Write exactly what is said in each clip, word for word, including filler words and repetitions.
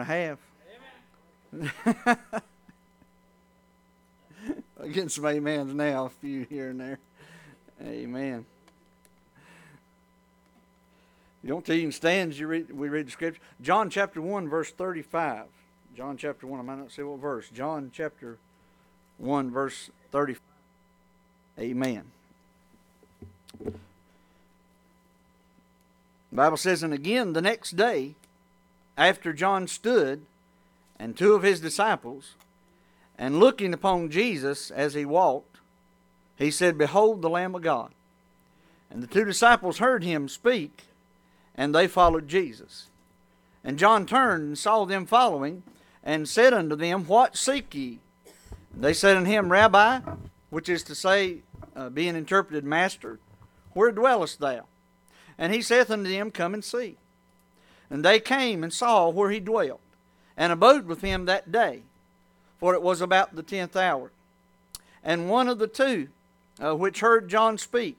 a half. Getting some amens now, a few here and there. Amen. You don't till you can stand as you read, we read the scripture. John chapter one, verse thirty-five. John chapter one, I might not say what verse. John chapter one, verse thirty-five. Amen. The Bible says, and again the next day, after John stood, and two of his disciples, and looking upon Jesus as he walked, he said, Behold the Lamb of God. And the two disciples heard him speak, and they followed Jesus. And John turned and saw them following, and said unto them, What seek ye? And they said unto him, Rabbi, which is to say, uh, being interpreted, Master, where dwellest thou? And he saith unto them, Come and see. And they came and saw where he dwelt, and abode with him that day, for it was about the tenth hour. And one of the two, uh, which heard John speak,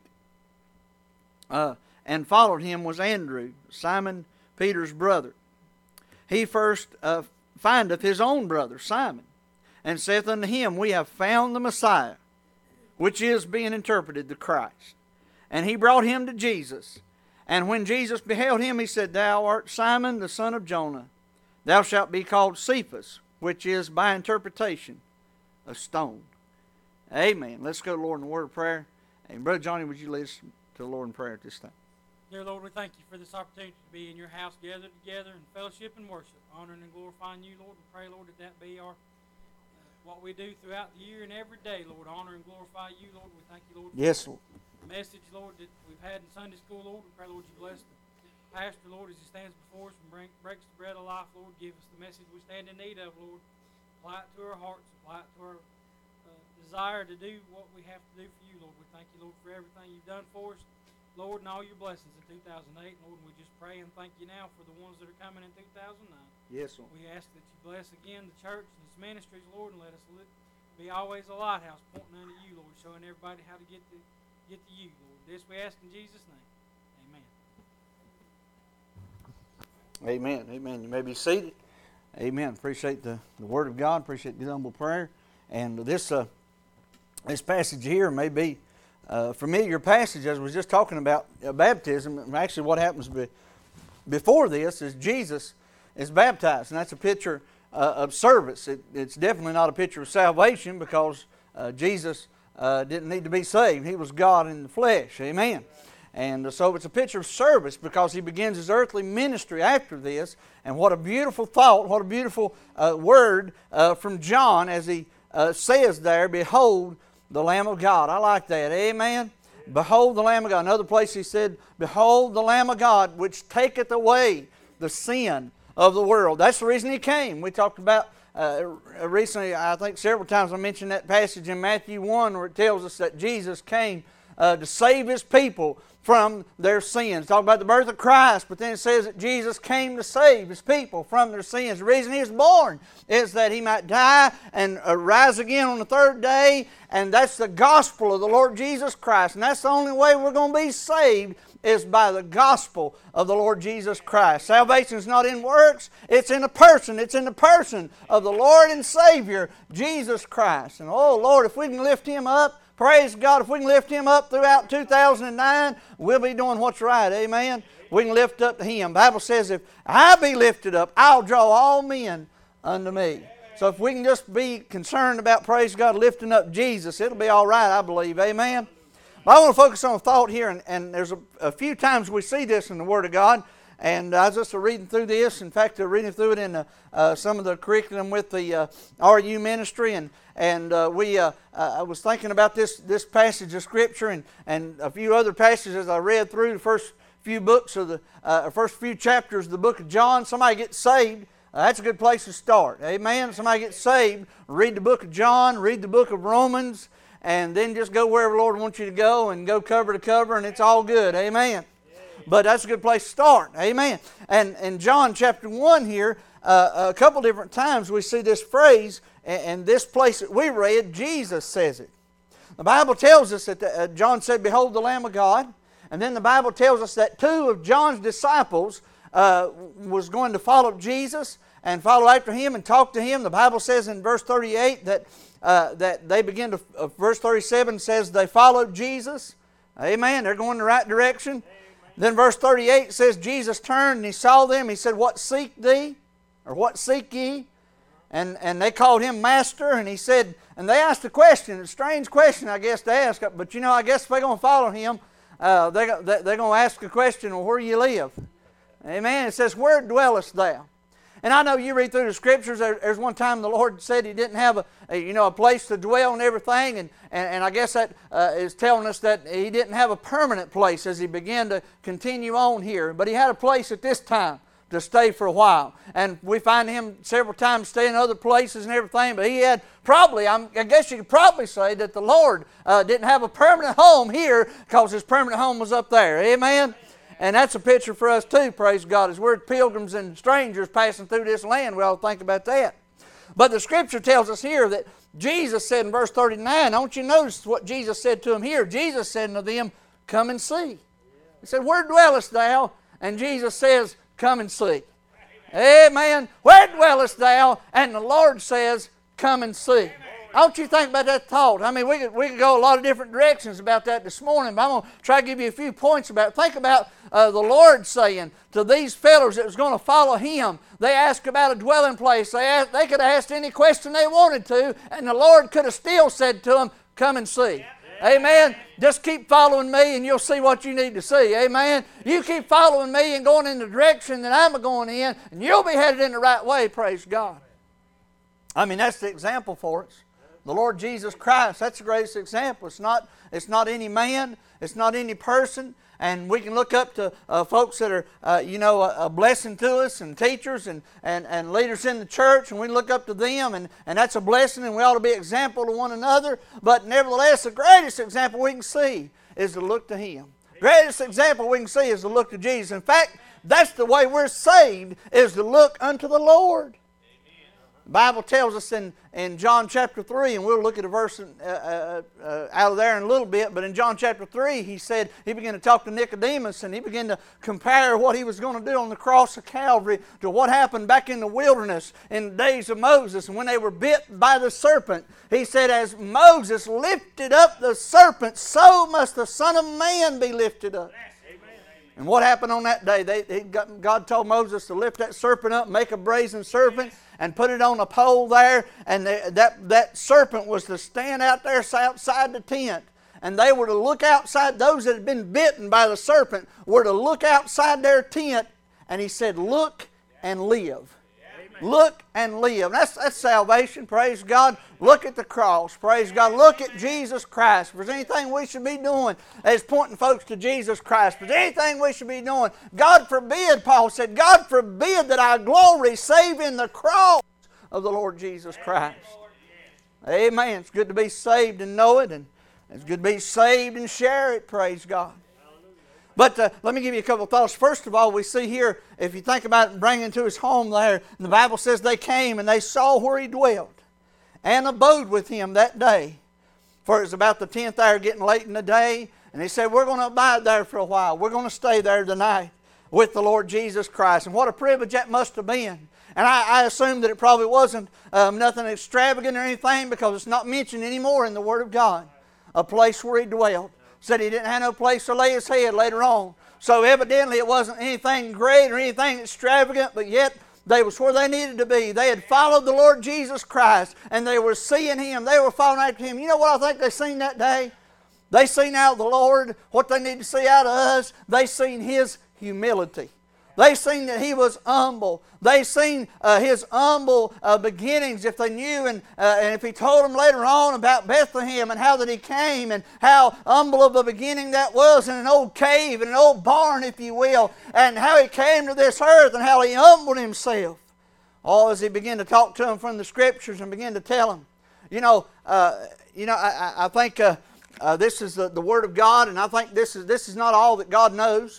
uh, and followed him, was Andrew, Simon Peter's brother. He first uh, findeth his own brother, Simon, and saith unto him, We have found the Messiah, which is being interpreted, the Christ. And he brought him to Jesus. And when Jesus beheld him, he said, Thou art Simon, the son of Jonah. Thou shalt be called Cephas, which is by interpretation, a stone. Amen. Let's go to the Lord in the word of prayer. And Brother Johnny, would you lead us to the Lord in prayer at this time? Dear Lord, we thank you for this opportunity to be in your house, gathered together in fellowship and worship, honoring and glorifying you, Lord. We pray, Lord, that that be our uh, what we do throughout the year and every day, Lord. Honor and glorify you, Lord. We thank you, Lord, for yes, Lord. the message, Lord, that we've had in Sunday school, Lord. We pray, Lord, you bless the pastor, Lord, as he stands before us and bring, breaks the bread of life, Lord. Give us the message we stand in need of, Lord. Apply it to our hearts, apply it to our uh, desire to do what we have to do for you, Lord. We thank you, Lord, for everything you've done for us, Lord, and all your blessings in two thousand eight. Lord, we just pray and thank you now for the ones that are coming in two thousand nine. Yes, Lord. We ask that you bless again the church and its ministries, Lord, and let us li- be always a lighthouse pointing unto you, Lord, showing everybody how to get to, get to you, Lord. This we ask in Jesus' name. Amen. Amen. Amen. You may be seated. Amen. Appreciate the, the word of God. Appreciate the humble prayer. And this uh, this passage here may be a familiar passage, as we was just talking about uh, baptism. Actually, what happens be, before this is Jesus is baptized, and that's a picture uh, of service. It, it's definitely not a picture of salvation, because uh, Jesus uh, didn't need to be saved. He was God in the flesh. Amen. And so it's a picture of service, because he begins his earthly ministry after this. And what a beautiful thought, what a beautiful uh, word uh, from John as he uh, says there, Behold the Lamb of God. I like that. Amen. Behold the Lamb of God. Another place he said, Behold the Lamb of God, which taketh away the sin of the world. That's the reason he came. We talked about uh, recently, I think several times I mentioned that passage in Matthew one where it tells us that Jesus came uh, to save his people from their sins. Talk about the birth of Christ, but then it says that Jesus came to save his people from their sins. The reason he was born is that he might die and uh, rise again on the third day, and that's the gospel of the Lord Jesus Christ. And that's the only way we're going to be saved, is by the gospel of the Lord Jesus Christ. Salvation is not in works, it's in a person. It's in the person of the Lord and Savior, Jesus Christ. And oh Lord, if we can lift him up, praise God, if we can lift him up throughout two thousand nine, we'll be doing what's right. Amen. We can lift up to him. The Bible says, if I be lifted up, I'll draw all men unto me. So if we can just be concerned about, praise God, lifting up Jesus, it'll be all right, I believe. Amen. But I want to focus on a thought here, and, and there's a, a few times we see this in the Word of God. And I was just reading through this. In fact, I'm reading through it in uh, uh, some of the curriculum with the uh, R U ministry, and and uh, we. Uh, uh, I was thinking about this this passage of Scripture, and and a few other passages I read through the first few books of the uh, first few chapters of the book of John. Somebody gets saved. Uh, that's a good place to start. Amen. Somebody gets saved. Read the book of John. Read the book of Romans, and then just go wherever the Lord wants you to go, and go cover to cover, and it's all good. Amen. But that's a good place to start. Amen. And in John chapter one here, uh, a couple different times we see this phrase, and, and this place that we read, Jesus says it. The Bible tells us that the, uh, John said, Behold the Lamb of God. And then the Bible tells us that two of John's disciples uh, was going to follow Jesus. and follow after Him and talk to Him. The Bible says in verse thirty-eight that, uh, that they begin to, uh, verse thirty-seven says they followed Jesus. Amen. They're going the right direction. Amen. Then verse thirty-eight says Jesus turned and He saw them. He said, "What seek thee?" Or "What seek ye?" And, and they called Him Master, and He said, and they asked a question, a strange question, I guess, to ask. But you know, I guess if they're going to follow Him, uh, they, they're going to ask a question, well, where do you live? Amen. It says, "Where dwellest thou?" And I know you read through the Scriptures, there, there's one time the Lord said He didn't have a, a you know, a place to dwell and everything, and, and, and I guess that uh, is telling us that He didn't have a permanent place as He began to continue on here. But He had a place at this time to stay for a while. And we find Him several times staying in other places and everything, but He had probably, I'm, I guess you could probably say that the Lord uh, didn't have a permanent home here because His permanent home was up there. Amen? And that's a picture for us too, praise God. As we're pilgrims and strangers passing through this land, we ought to think about that. But the Scripture tells us here that Jesus said in verse thirty-nine, don't you notice what Jesus said to them here? Jesus said unto them, "Come and see." He said, "Where dwellest thou?" And Jesus says, "Come and see." Amen. "Where dwellest thou?" And the Lord says, "Come and see." Don't you think about that thought? I mean, we could, we could go a lot of different directions about that this morning, but I'm going to try to give you a few points about it. Think about uh, the Lord saying to these fellows that was going to follow Him, they asked about a dwelling place. They, asked, they could have asked any question they wanted to, and the Lord could have still said to them, "Come and see." Amen. Just keep following me and you'll see what you need to see. Amen. You keep following me and going in the direction that I'm going in, and you'll be headed in the right way, praise God. I mean, that's the example for us. The Lord Jesus Christ, that's the greatest example. It's not, it's not any man, it's not any person. And we can look up to uh, folks that are, uh, you know, a, a blessing to us, and teachers and, and, and leaders in the church, and we look up to them, and, and that's a blessing, and we ought to be an example to one another. But nevertheless, the greatest example we can see is to look to Him. The greatest example we can see is to look to Jesus. In fact, that's the way we're saved, is to look unto the Lord. The Bible tells us in, in John chapter three, and we'll look at a verse in, uh, uh, uh, out of there in a little bit, but in John chapter three, he said, he began to talk to Nicodemus, and he began to compare what he was going to do on the cross of Calvary to what happened back in the wilderness in the days of Moses, and when they were bit by the serpent. He said, as Moses lifted up the serpent, so must the Son of Man be lifted up. And what happened on that day? They, he got, God told Moses to lift that serpent up, make a brazen serpent, and put it on a pole there. And they, that, that serpent was to stand out there outside the tent. And they were to look outside. Those that had been bitten by the serpent were to look outside their tent. And He said, "Look and live." Look and live. That's, that's salvation, praise God. Look at the cross, praise God. Look at Jesus Christ. If there's anything we should be doing, is pointing folks to Jesus Christ. If there's anything we should be doing, God forbid, Paul said, God forbid that I glory save in the cross of the Lord Jesus Christ. Amen. It's good to be saved and know it, and it's good to be saved and share it, praise God. But uh, let me give you a couple of thoughts. First of all, we see here, if you think about it, bringing to His home there, the Bible says they came and they saw where He dwelt and abode with Him that day. For it was about the tenth hour, getting late in the day, and He said, we're going to abide there for a while. We're going to stay there tonight with the Lord Jesus Christ. And what a privilege that must have been. And I, I assume that it probably wasn't um, nothing extravagant or anything, because it's not mentioned anymore in the Word of God. A place where He dwelt. Said He didn't have no place to lay His head later on. So evidently it wasn't anything great or anything extravagant, but yet they was where they needed to be. They had followed the Lord Jesus Christ, and they were seeing Him. They were following after Him. You know what I think they seen that day? They seen out of the Lord what they need to see out of us. They seen His humility. They seen that He was humble. They seen uh, His humble uh, beginnings, if they knew, and, uh, and if He told them later on about Bethlehem and how that He came and how humble of a beginning that was in an old cave, in an old barn, if you will, and how He came to this earth and how He humbled Himself. All as He began to talk to them from the Scriptures and began to tell them. You know, uh, you know, I, I think uh, uh, this is the, the Word of God, and I think this is this is not all that God knows.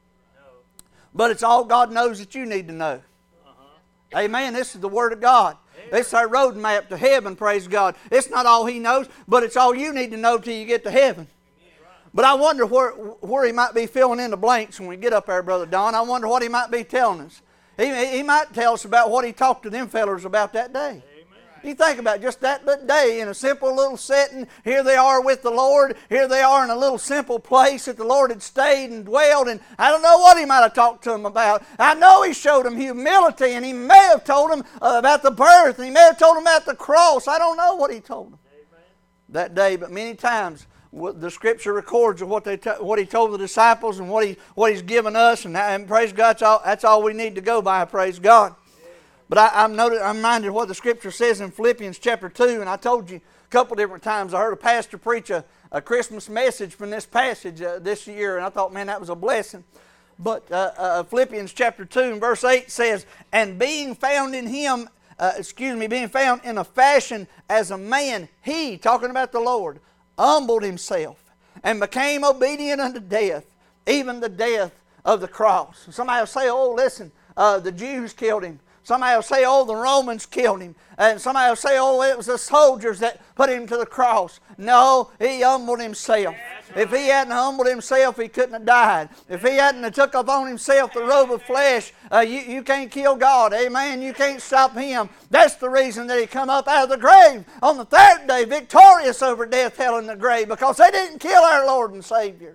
But it's all God knows that you need to know. Uh-huh. Amen. This is the Word of God. Amen. This is our road map to heaven, praise God. It's not all He knows, but it's all you need to know till you get to heaven. Right. But I wonder where, where He might be filling in the blanks when we get up there, Brother Don. I wonder what He might be telling us. He, he might tell us about what he talked to them fellers about that day. You think about just that little day in a simple little setting. Here they are with the Lord. Here they are in a little simple place that the Lord had stayed and dwelled. And I don't know what he might have talked to them about. I know he showed them humility, and he may have told them uh, about the birth, and he may have told them about the cross. I don't know what he told them Amen. That day, but many times the Scripture records of what they t- what he told the disciples and what he what he's given us, and, and praise God, that's all, that's all we need to go by. Praise God. But I, I'm, noted, I'm reminded of what the Scripture says in Philippians chapter two, and I told you a couple different times. I heard a pastor preach a, a Christmas message from this passage uh, this year, and I thought, man, that was a blessing. But uh, uh, Philippians chapter two and verse eight says, "And being found in him, uh, excuse me, being found in a fashion as a man, he," talking about the Lord, "humbled himself and became obedient unto death, even the death of the cross." Somebody will say, "Oh, listen, uh, the Jews killed him." Somebody will say, "Oh, the Romans killed him." And somebody will say, "Oh, it was the soldiers that put him to the cross." No, he humbled himself. If he hadn't humbled himself, he couldn't have died. If he hadn't have took upon himself the robe of flesh, uh, you, you can't kill God. Amen. You can't stop him. That's the reason that he come up out of the grave on the third day, victorious over death, hell, and the grave, because they didn't kill our Lord and Savior.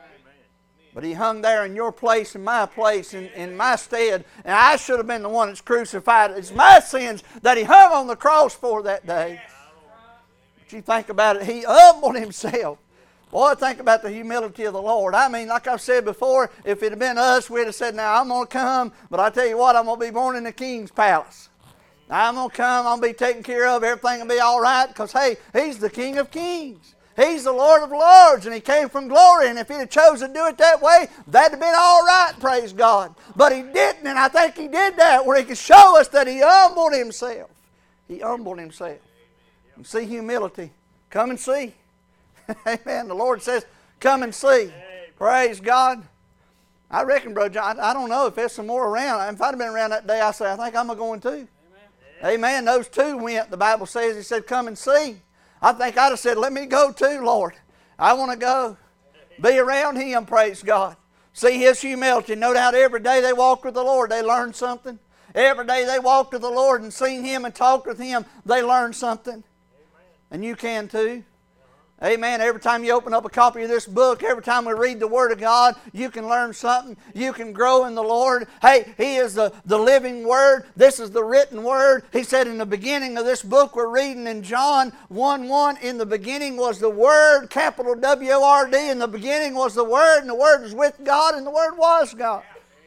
But he hung there in your place and my place, in, in my stead. And I should have been the one that's crucified. It's my sins that he hung on the cross for that day. But you think about it, he humbled himself. Boy, think about the humility of the Lord. I mean, like I've said before, if it had been us, we'd have said, "Now I'm going to come, but I tell you what, I'm going to be born in the king's palace. Now I'm going to come, I'm going to be taken care of, everything will be all right, because, hey, he's the King of kings. He's the Lord of lords, and he came from glory, and if he'd have chosen to do it that way, that'd have been all right, praise God. But he didn't, and I think he did that where he could show us that he humbled himself. He humbled himself. And see humility. Come and see. Amen. The Lord says, come and see. Praise God. I reckon, Brother John, I don't know if there's some more around. If I'd have been around that day, I'd say, I think I'm going too. Amen. Amen. Those two went, the Bible says, he said, come and see. I think I'd have said, let me go too, Lord. I want to go. Be around him, praise God. See his humility. No doubt every day they walked with the Lord, they learned something. Every day they walked with the Lord and seen him and talked with him, they learned something. Amen. And you can too. Amen. Every time you open up a copy of this book, every time we read the Word of God, you can learn something. You can grow in the Lord. Hey, He is the, the living Word. This is the written Word. He said in the beginning of this book we're reading in John one one, in the beginning was the Word, capital W O R D. In the beginning was the Word, and the Word was with God, and the Word was God.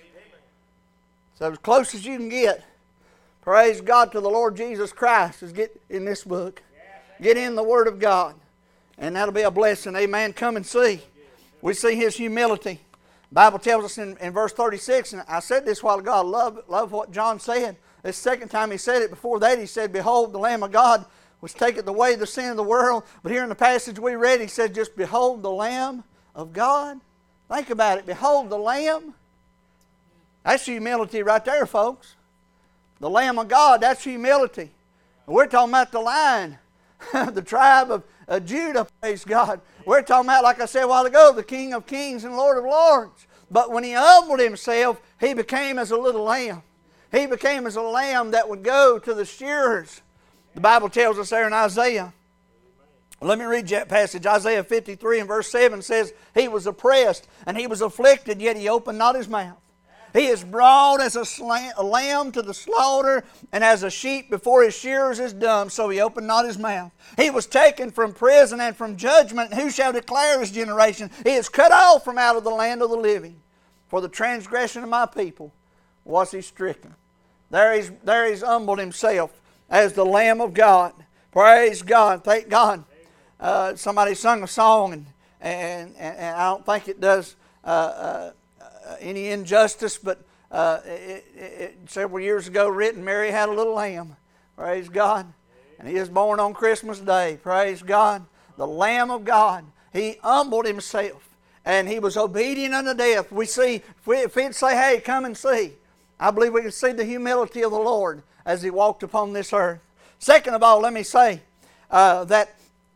So as close as you can get, praise God, to the Lord Jesus Christ, is get in this book. Get in the Word of God. And that'll be a blessing. Amen. Come and see. We see his humility. The Bible tells us in, in verse thirty-six, and I said this a while ago, I love, love what John said. The second time he said it. Before that he said, behold, the Lamb of God which taketh away the sin of the world. But here in the passage we read, he said, just behold the Lamb of God. Think about it. Behold the Lamb. That's humility right there, folks. The Lamb of God, that's humility. And we're talking about the Lion, the tribe of Uh, Judah, praise God. We're talking about, like I said a while ago, the King of kings and Lord of lords. But when he humbled himself, he became as a little lamb. He became as a lamb that would go to the shearers. The Bible tells us there in Isaiah. Let me read that passage. Isaiah fifty-three and verse seven says, he was oppressed and he was afflicted, yet he opened not his mouth. He is brought as a, slam, a lamb to the slaughter, and as a sheep before his shearers is dumb, so he opened not his mouth. He was taken from prison and from judgment, and who shall declare his generation? He is cut off from out of the land of the living. For the transgression of my people was he stricken. There he's, there he's humbled himself as the Lamb of God. Praise God. Thank God. Uh, somebody sung a song, and, and, and I don't think it does uh, uh, any injustice, but uh, it, it, several years ago written, Mary had a little lamb. Praise God. And he was born on Christmas Day. Praise God. The Lamb of God. He humbled himself. And he was obedient unto death. We see, if, we, if he'd say, hey, come and see, I believe we can see the humility of the Lord as he walked upon this earth. Second of all, let me say uh, that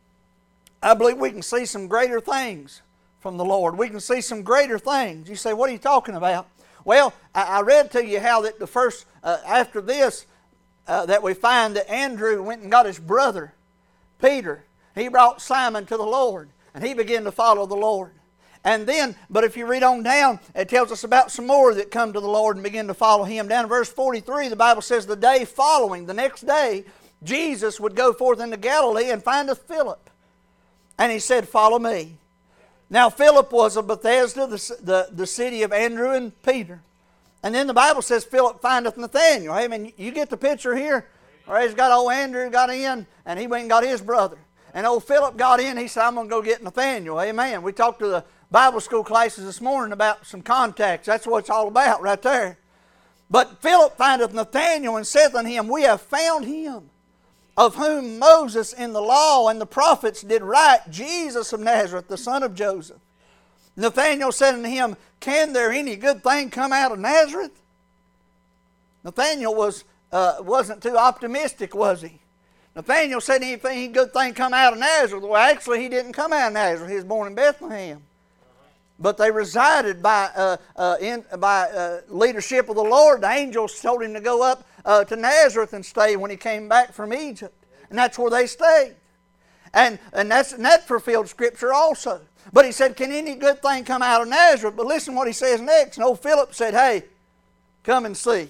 I believe we can see some greater things from the Lord. We can see some greater things. You say, what are you talking about? Well, I, I read to you how that the first, uh, after this, uh, that we find that Andrew went and got his brother, Peter. He brought Simon to the Lord, and he began to follow the Lord. And then, but if you read on down, it tells us about some more that come to the Lord and begin to follow Him. Down in verse forty-three, the Bible says, the day following, the next day, Jesus would go forth into Galilee and findeth Philip. And He said, follow me. Now Philip was of Bethsaida, the, the, the city of Andrew and Peter. And then the Bible says Philip findeth Nathanael. Hey, man, you get the picture here? All right, he's got old Andrew got in, and he went and got his brother. And old Philip got in, he said, I'm going to go get Nathanael. Amen. We talked to the Bible school classes this morning about some contacts. That's what it's all about right there. But Philip findeth Nathanael and saith unto him, we have found him, of whom Moses in the law and the prophets did write, Jesus of Nazareth, the son of Joseph. Nathanael said unto him, can there any good thing come out of Nazareth? Nathanael was, uh, wasn't too optimistic, was he? Nathanael said anything good thing come out of Nazareth. Well, actually, he didn't come out of Nazareth. He was born in Bethlehem. But they resided by uh, uh, in, by uh, leadership of the Lord. The angels told him to go up uh, to Nazareth and stay when he came back from Egypt. And that's where they stayed. And, and, that's, and that fulfilled Scripture also. But he said, can any good thing come out of Nazareth? But listen what he says next. And old Philip said, hey, come and see.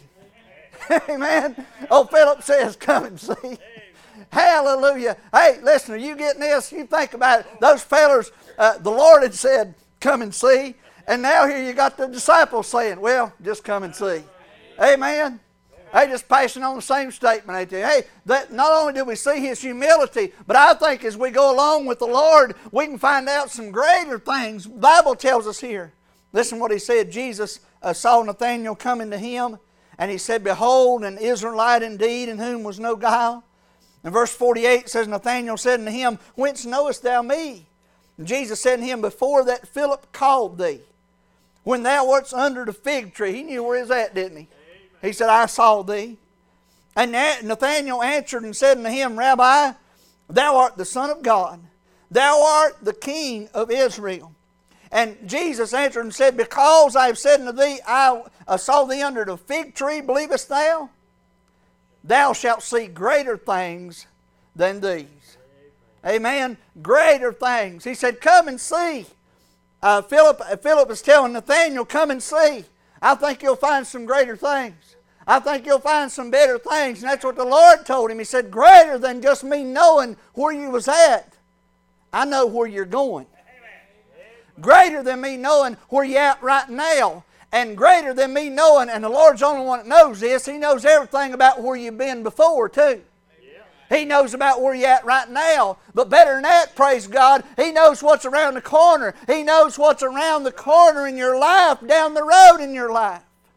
Amen. Old Philip says, come and see. Hallelujah. Hey, listen, are you getting this? You think about it. Those fellers, uh, the Lord had said, come and see. And now here you got the disciples saying, well, just come and see. Amen. They just passing on the same statement, ain't they? Hey, that not only do we see His humility, but I think as we go along with the Lord, we can find out some greater things. The Bible tells us here. Listen what He said. Jesus uh, saw Nathanael coming to Him, and He said, behold, an Israelite indeed, in whom was no guile. And verse forty-eight says, Nathanael said unto him, whence knowest thou me? And Jesus said to him, before that Philip called thee, when thou wert under the fig tree. He knew where he was at, didn't he? Amen. He said, I saw thee. And Nathanael answered and said unto him, Rabbi, thou art the Son of God. Thou art the King of Israel. And Jesus answered and said, because I have said unto thee, I saw thee under the fig tree, believest thou? Thou shalt see greater things than these. Amen. Greater things. He said, come and see. Uh, Philip, uh, Philip is telling Nathanael, come and see. I think you'll find some greater things. I think you'll find some better things. And that's what the Lord told him. He said, greater than just me knowing where you was at. I know where you're going. Greater than me knowing where you're at right now. And greater than me knowing, and the Lord's the only one that knows this, He knows everything about where you've been before too. Yeah. He knows about where you're at right now. But better than that, praise God, He knows what's around the corner. He knows what's around the corner in your life, down the road in your life.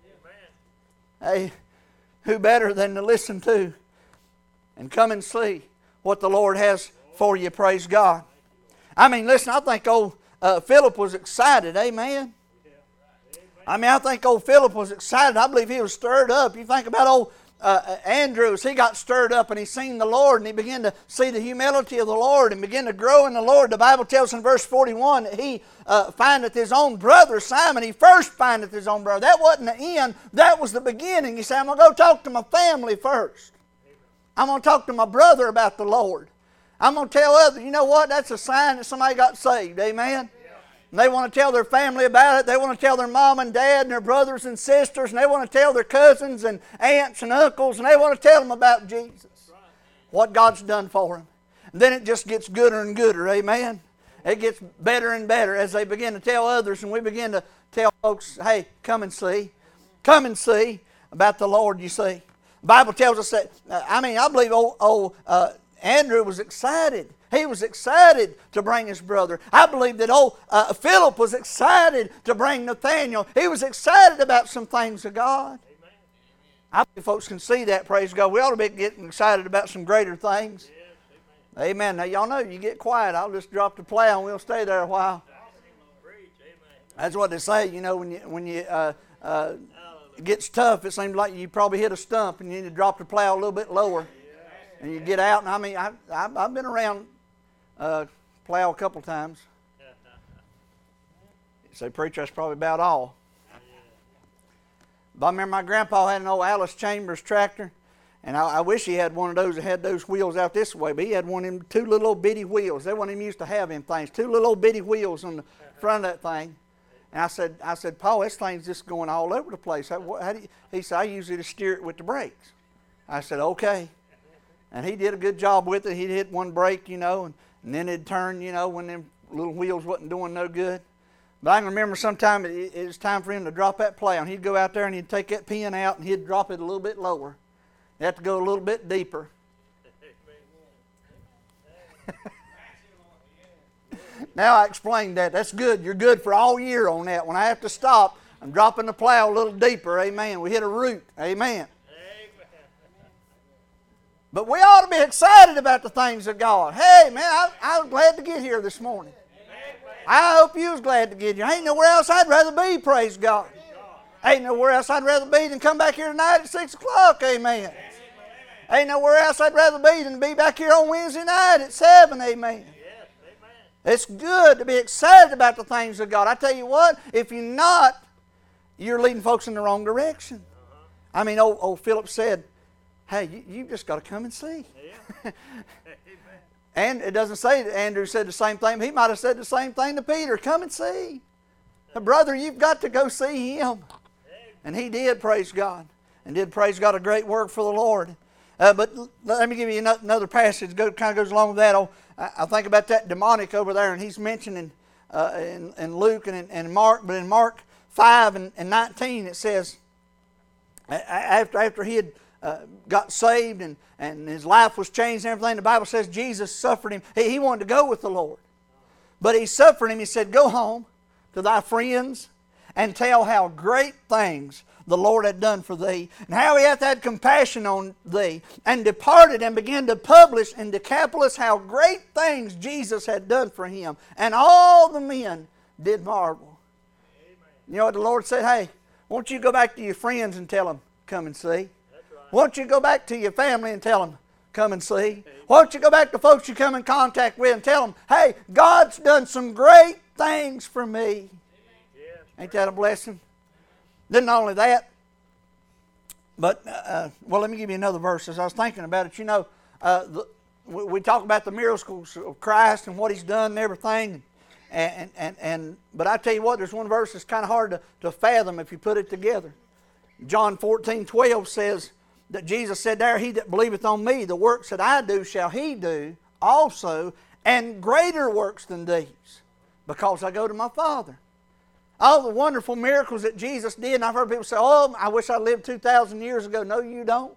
Amen. Hey, who better than to listen to and come and see what the Lord has for you, praise God. I mean, listen, I think old uh, Philip was excited, amen. I mean, I think old Philip was excited. I believe he was stirred up. You think about old uh, Andrew, as he got stirred up and he seen the Lord and he began to see the humility of the Lord and began to grow in the Lord. The Bible tells in verse forty-one that he uh, findeth his own brother, Simon. He first findeth his own brother. That wasn't the end. That was the beginning. He said, I'm going to go talk to my family first. I'm going to talk to my brother about the Lord. I'm going to tell others. You know what? That's a sign that somebody got saved. Amen. And they want to tell their family about it. They want to tell their mom and dad and their brothers and sisters. And they want to tell their cousins and aunts and uncles. And they want to tell them about Jesus. What God's done for them. And then it just gets gooder and gooder. Amen. It gets better and better as they begin to tell others. And we begin to tell folks, hey, come and see. Come and see about the Lord, you see. The Bible tells us that, uh, I mean, I believe old, old uh, Andrew was excited. He was excited to bring his brother. I believe that old uh, Philip was excited to bring Nathanael. He was excited about some things of God. Amen. I believe folks can see that, praise God. We ought to be getting excited about some greater things. Yes, amen. Amen. Now, y'all know, you get quiet, I'll just drop the plow and we'll stay there a while. That's what they say, you know, when you, when you uh, uh, it gets tough, it seems like you probably hit a stump and you need to drop the plow a little bit lower. And you get out, and I mean, I, I, I've been around uh, plow a couple times. You say, preacher, that's probably about all. But I remember my grandpa had an old Alice Chambers tractor, and I, I wish he had one of those that had those wheels out this way, but he had one of them two little old bitty wheels. They weren't even used to have them things. Two little old bitty wheels on the front of that thing. And I said, I said, Paul, this thing's just going all over the place. How, how do you? He said, I usually just steer it with the brakes. I said, okay. And he did a good job with it. He'd hit one brake, you know, and, and then it'd turn, you know, when them little wheels wasn't doing no good. But I can remember sometime it, it was time for him to drop that plow, and he'd go out there and he'd take that pin out and he'd drop it a little bit lower. He'd have to go a little bit deeper. Now I explained that. That's good. You're good for all year on that. When I have to stop, I'm dropping the plow a little deeper. Amen. We hit a root. Amen. But we ought to be excited about the things of God. Hey, man, I, I was glad to get here this morning. I hope you was glad to get here. Ain't nowhere else I'd rather be, praise God. Ain't nowhere else I'd rather be than come back here tonight at six o'clock, amen. Ain't nowhere else I'd rather be than be back here on Wednesday night at seven, amen. It's good to be excited about the things of God. I tell you what, if you're not, you're leading folks in the wrong direction. I mean, old, old Philip said, hey, you, you just got to come and see. Yeah. And it doesn't say that Andrew said the same thing. He might have said the same thing to Peter. Come and see. Brother, you've got to go see him. And he did, praise God. And did, praise God, a great work for the Lord. Uh, but let me give you another passage that kind of goes along with that. Oh, I think about that demonic over there, and he's mentioning uh, in, in Luke and in, in Mark. But in Mark five and, and nineteen, it says, after, after he had uh, got saved and, and his life was changed and everything, the Bible says Jesus suffered him. He, he wanted to go with the Lord. But he suffered him. He said, go home to thy friends and tell how great things the Lord had done for thee, and how he hath had compassion on thee, and departed and began to publish in Decapolis how great things Jesus had done for him. And all the men did marvel. Amen. You know what the Lord said? Hey, won't you go back to your friends and tell them, come and see? That's right. Won't you go back to your family and tell them, come and see? Amen. Won't you go back to folks you come in contact with and tell them, hey, God's done some great things for me. Yeah. Ain't that a blessing? Then not only that, but, uh, well, let me give you another verse. As I was thinking about it, you know, uh, the, we, we talk about the miracles of Christ and what He's done and everything. And, and, and, and But I tell you what, there's one verse that's kind of hard to, to fathom if you put it together. John fourteen twelve says that Jesus said there, he that believeth on me, the works that I do shall he do also, and greater works than these, because I go to my Father. All the wonderful miracles that Jesus did, and I've heard people say, oh, I wish I lived two thousand years ago. No, you don't.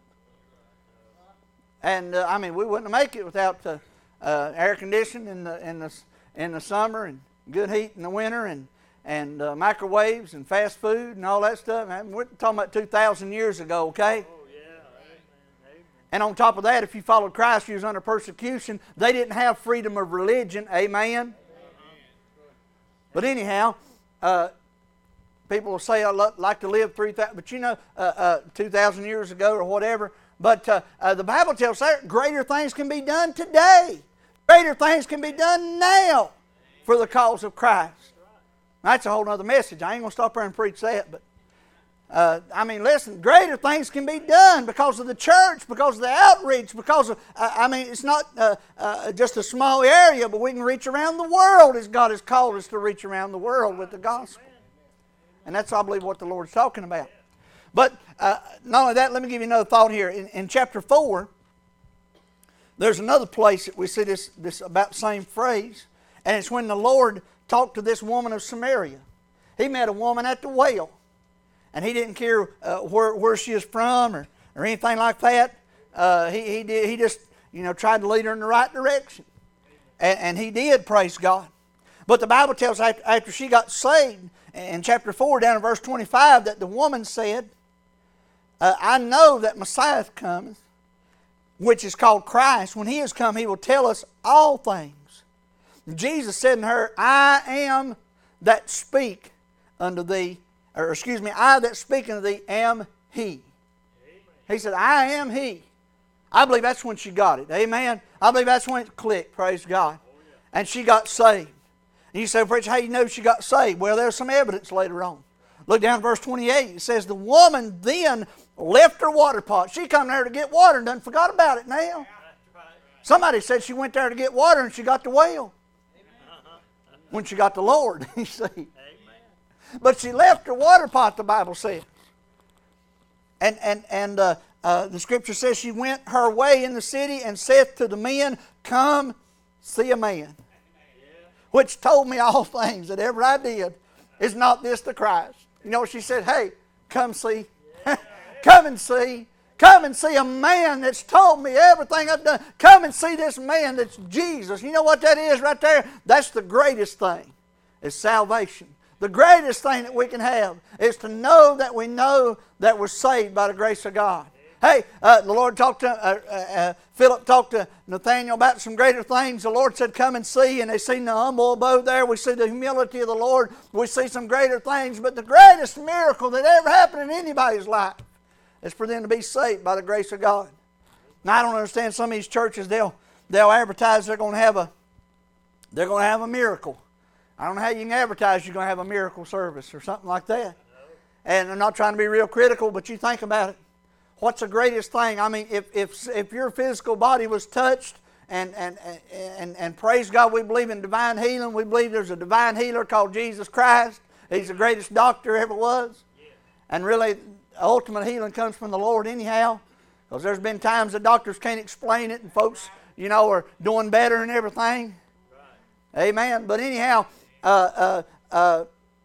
And, uh, I mean, we wouldn't make it without uh, uh, air conditioning in the, in, the, in the summer and good heat in the winter and, and uh, microwaves and fast food and all that stuff. I mean, we're talking about two thousand years ago, okay? Oh, yeah. Amen. And on top of that, if you followed Christ, you was under persecution. They didn't have freedom of religion. Amen? Amen. But anyhow, Uh, people will say, I lo- like to live three thousand, but you know, uh, uh, two thousand years ago or whatever. But uh, uh, the Bible tells us greater things can be done today. Greater things can be done now for the cause of Christ. Now, that's a whole other message. I ain't going to stop there and preach that. But uh, I mean, listen, greater things can be done because of the church, because of the outreach, because of, uh, I mean, it's not uh, uh, just a small area, but we can reach around the world as God has called us to reach around the world with the gospel. And that's, I believe, what the Lord's talking about. But uh, not only that, let me give you another thought here. In, in chapter four, there's another place that we see this, this about same phrase, and it's when the Lord talked to this woman of Samaria. He met a woman at the well. And he didn't care uh, where, where she is from or, or anything like that. Uh, he, he, did, he just, you know, tried to lead her in the right direction. And, and he did, praise God. But the Bible tells us after, after she got saved, in chapter four, down in verse twenty-five, that the woman said, uh, I know that Messiah cometh, which is called Christ. When He is come, He will tell us all things. And Jesus said to her, I am that speak unto thee, or excuse me, I that speak unto thee am He. Amen. He said, I am He. I believe that's when she got it. Amen. I believe that's when it clicked, praise God. Oh, yeah. And she got saved. And you say, preacher, how do you know she got saved? Well, there's some evidence later on. Look down at verse twenty-eight. It says, the woman then left her water pot. She come there to get water and done forgot about it now. Somebody said she went there to get water and she got the well. When she got the Lord, you see. But she left her water pot, the Bible says. And and and uh, uh, the Scripture says she went her way in the city and saith to the men, come see a man. Which told me all things that ever I did. Is not this the Christ? You know, she said, hey, come see. Come and see. Come and see a man that's told me everything I've done. Come and see this man that's Jesus. You know what that is right there? That's the greatest thing, is salvation. The greatest thing that we can have is to know that we know that we're saved by the grace of God. Hey, uh, the Lord talked to, uh, uh, uh, Philip talked to Nathaniel about some greater things. The Lord said, come and see. And they seen the humble abode there. We see the humility of the Lord. We see some greater things. But the greatest miracle that ever happened in anybody's life is for them to be saved by the grace of God. Now, I don't understand some of these churches, they'll, they'll advertise they're going to have a, they're going to have a miracle. I don't know how you can advertise you're going to have a miracle service or something like that. And I'm not trying to be real critical, but you think about it. What's the greatest thing? I mean, if if if your physical body was touched, and and and and praise God, we believe in divine healing. We believe there's a divine healer called Jesus Christ. He's the greatest doctor ever was. And really, ultimate healing comes from the Lord anyhow. Because there's been times the doctors can't explain it, and folks, you know, are doing better and everything. Amen. But anyhow, uh, uh, uh,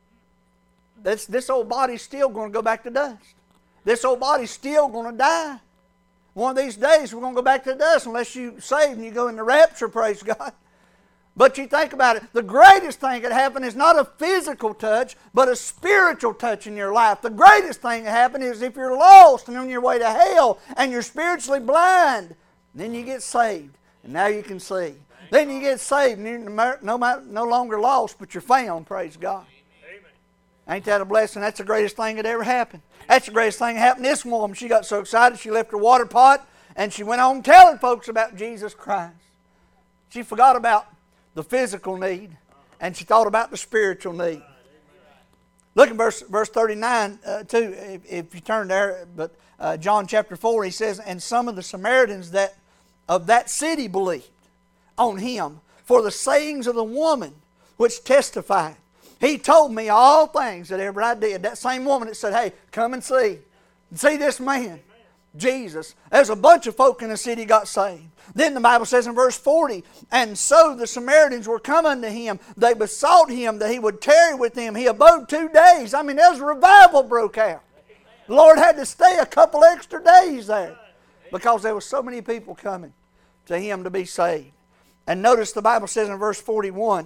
this this old body's still going to go back to dust. This old body's still going to die. One of these days we're going to go back to the dust unless you save and you go in the rapture, praise God. But you think about it, the greatest thing that happened is not a physical touch, but a spiritual touch in your life. The greatest thing that happened is if you're lost and on your way to hell and you're spiritually blind, then you get saved and now you can see. Then you get saved and you're no, no longer lost, but you're found, praise God. Ain't that a blessing? That's the greatest thing that ever happened. That's the greatest thing that happened to this woman. She got so excited she left her water pot and she went on telling folks about Jesus Christ. She forgot about the physical need and she thought about the spiritual need. Look at verse, verse thirty-nine uh, too, if, if you turn there. But uh, John chapter four, he says, and some of the Samaritans that of that city believed on him for the sayings of the woman which testified. He told me all things that ever I did. That same woman that said, hey, come and see. See this man, Jesus. There's a bunch of folk in the city got saved. Then the Bible says in verse forty, and so the Samaritans were come unto him. They besought him that he would tarry with them. He abode two days. I mean, there was a revival broke out. The Lord had to stay a couple extra days there because there were so many people coming to him to be saved. And notice the Bible says in verse forty-one,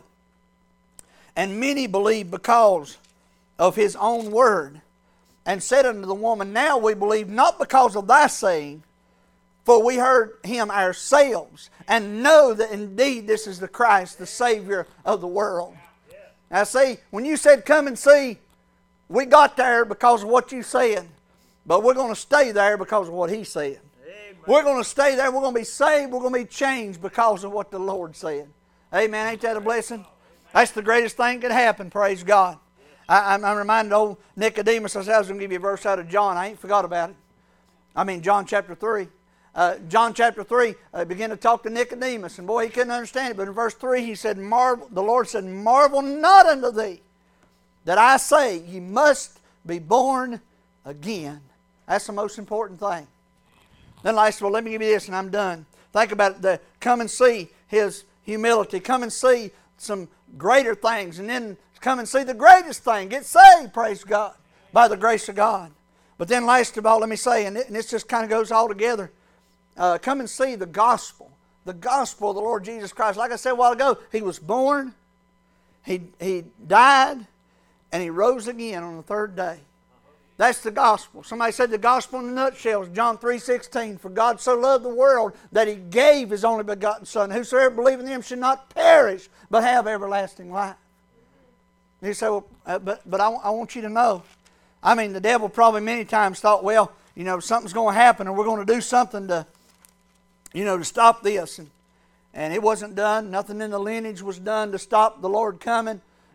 and many believed because of his own word, and said unto the woman, now we believe not because of thy saying, for we heard him ourselves, and know that indeed this is the Christ, the Savior of the world. Now see, when you said come and see, we got there because of what you said, but we're going to stay there because of what he said. Amen. We're going to stay there, we're going to be saved, we're going to be changed because of what the Lord said. Amen, ain't that a blessing? That's the greatest thing that could happen, praise God. I, I'm, I'm reminded of old Nicodemus. I said I was going to give you a verse out of John. I ain't forgot about it. I mean John chapter three. Uh, John chapter three uh, began to talk to Nicodemus. And boy, he couldn't understand it. But in verse three he said, marvel, the Lord said, marvel not unto thee that I say ye must be born again. That's the most important thing. Then I said, well, let me give you this and I'm done. Think about it. The, come and see his humility. Come and see some greater things, and then come and see the greatest thing. Get saved, praise God, by the grace of God. But then last of all, let me say, and, it, and this just kind of goes all together, uh, come and see the gospel. The gospel of the Lord Jesus Christ. Like I said a while ago, he was born, he, he died, and he rose again on the third day. That's the gospel. Somebody said the gospel in a nutshell is John three sixteen. For God so loved the world that he gave his only begotten Son. Whosoever believeth in him should not perish, but have everlasting life. And you say, well, uh, but, but I, I want you to know. I mean, the devil probably many times thought, well, you know, something's going to happen and we're going to do something to, you know, to stop this. And, and it wasn't done. Nothing in the lineage was done to stop the Lord coming.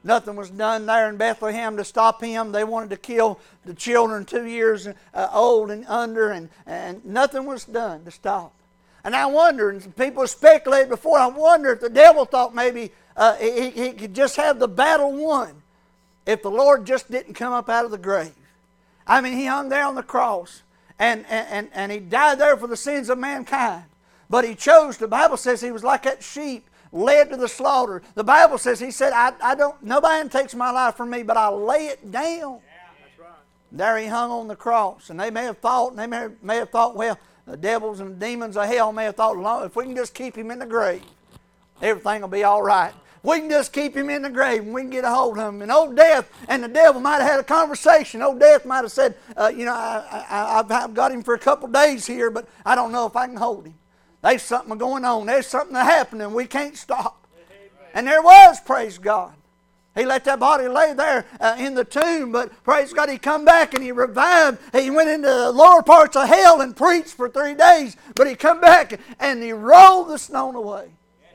Nothing was done there in Bethlehem to stop him. They wanted to kill the children two years uh, old and under, and, and nothing was done to stop. And I wonder, and people speculated before, I wonder if the devil thought maybe uh, he, he could just have the battle won if the Lord just didn't come up out of the grave. I mean, he hung there on the cross, and, and, and he died there for the sins of mankind. But he chose, the Bible says he was like that sheep led to the slaughter. The Bible says, he said, I, I don't, nobody takes my life from me, but I lay it down. Yeah, that's right. There he hung on the cross. And they may have thought, and they may, may have thought, well, the devils and demons of hell may have thought, if we can just keep him in the grave, everything will be all right. We can just keep him in the grave and we can get a hold of him. And old death and the devil might have had a conversation. Old death might have said, uh, you know, I, I, I've, I've got him for a couple days here, but I don't know if I can hold him. There's something going on. There's something happening. We can't stop. And there was, praise God. He let that body lay there uh, in the tomb, but praise God, he come back and he revived. He went into the lower parts of hell and preached for three days, but he come back and he rolled the stone away.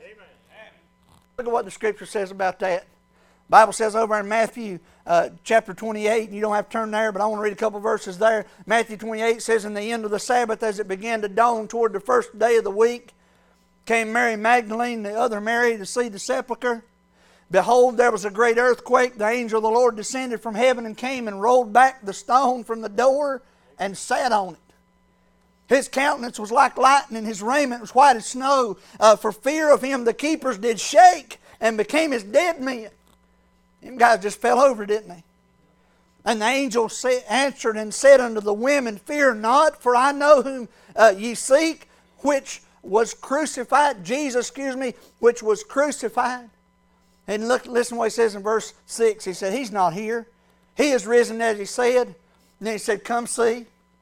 Look at what the Scripture says about that. The Bible says over in Matthew uh, chapter twenty-eight, and you don't have to turn there, but I want to read a couple verses there. Matthew twenty-eight says, in the end of the Sabbath, as it began to dawn toward the first day of the week, came Mary Magdalene, the other Mary, to see the sepulchre. Behold, there was a great earthquake. The angel of the Lord descended from heaven and came and rolled back the stone from the door and sat on it. His countenance was like lightning, his raiment was white as snow. Uh, for fear of him, the keepers did shake and became as dead men. Them guys just fell over, didn't they? And the angel say, answered and said unto the women, fear not, for I know whom uh, ye seek, which was crucified. Jesus, excuse me, which was crucified. And look, listen what he says in verse six. He said, he's not here. He is risen as he said. And then he said, come see.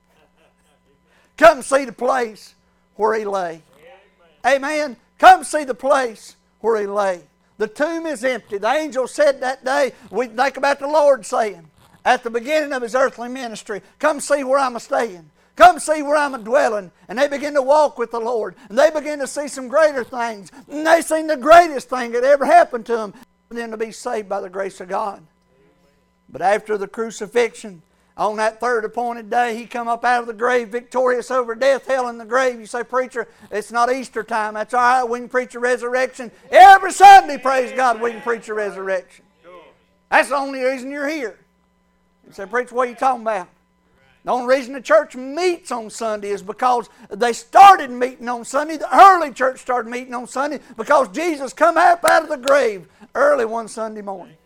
Come see the place where he lay. Amen. Come see the place where he lay. The tomb is empty. The angel said that day, we think about the Lord saying, at the beginning of his earthly ministry, come see where I'm a-staying. Come see where I'm a-dwelling. And they begin to walk with the Lord. And they begin to see some greater things. And they seen the greatest thing that ever happened to them, for them to be saved by the grace of God. But after the crucifixion, on that third appointed day, he come up out of the grave victorious over death, hell, and the grave. You say, preacher, it's not Easter time. That's all right. We can preach a resurrection. Every Sunday, praise God, we can preach a resurrection. That's the only reason you're here. You say, preacher, what are you talking about? The only reason the church meets on Sunday is because they started meeting on Sunday. The early church started meeting on Sunday because Jesus come up out of the grave early one Sunday morning.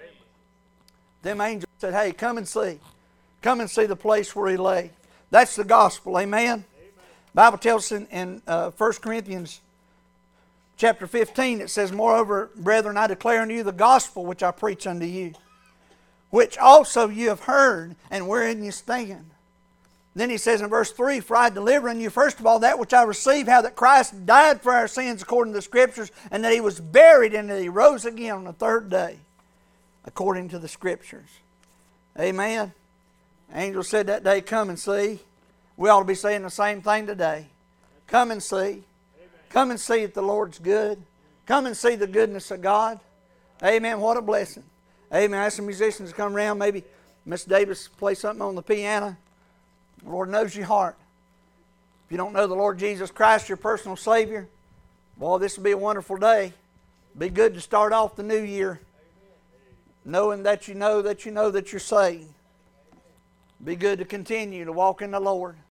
Them angels said, hey, come and see. Come and see the place where he lay. That's the gospel, amen? Amen. The Bible tells us in, in uh, First Corinthians chapter fifteen, it says, moreover, brethren, I declare unto you the gospel which I preach unto you, which also you have heard, and wherein you stand. Then he says in verse three, for I deliver unto you first of all that which I received, how that Christ died for our sins according to the Scriptures, and that he was buried, and that he rose again on the third day, according to the Scriptures. Amen. Angel said that day, come and see. We ought to be saying the same thing today. Come and see. Amen. Come and see that the Lord's good. Come and see the goodness of God. Amen. What a blessing. Amen. Ask some musicians to come around. Maybe Miss Davis play something on the piano. The Lord knows your heart. If you don't know the Lord Jesus Christ, your personal Savior, boy, this will be a wonderful day. Be good to start off the new year knowing that you know that you know that you're saved. Be good to continue to walk in the Lord.